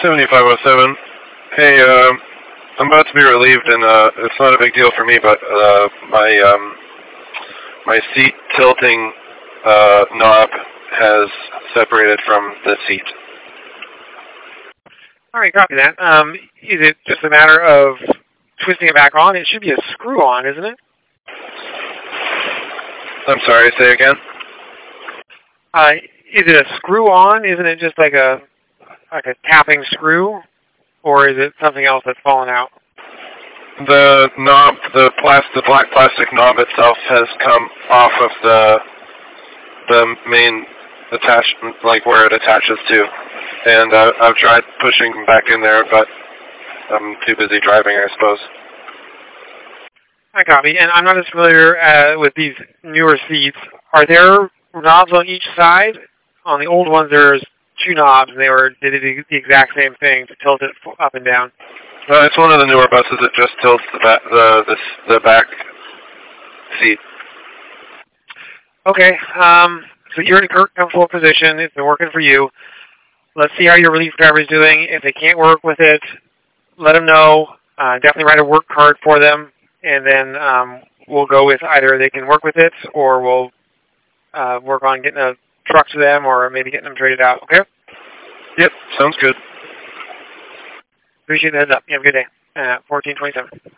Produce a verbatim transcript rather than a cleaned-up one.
seventy-five oh seven. Hey, uh, I'm about to be relieved, and uh, it's not a big deal for me, but uh, my um, my seat tilting uh, knob has separated from the seat. All right, copy that. Um, is it just a matter of twisting it back on? It should be a screw-on, isn't it? I'm sorry, say again? Uh, is it a screw-on? Isn't it just like a like a tapping screw? Or is it something else that's fallen out? The knob, the, plastic, the black plastic knob itself has come off of the the main attachment, like where it attaches to. And uh, I've tried pushing back in there, but I'm too busy driving, I suppose. I copy. And I'm not as familiar uh, with these newer seats. Are there knobs on each side? On the old ones, there's two knobs, and they were they did the exact same thing to tilt it up and down. Uh, it's one of the newer buses that just tilts the back, the, the, the back seat. Okay. Um, so you're in a comfortable position. It's been working for you. Let's see how your relief driver is doing. If they can't work with it, let them know. Uh, definitely write a work card for them, and then um, we'll go with either they can work with it, or we'll uh, work on getting a truck to them, or maybe getting them traded out. Okay? Yep, sounds good. Appreciate the heads up. You have a good day. Uh, fourteen twenty-seven.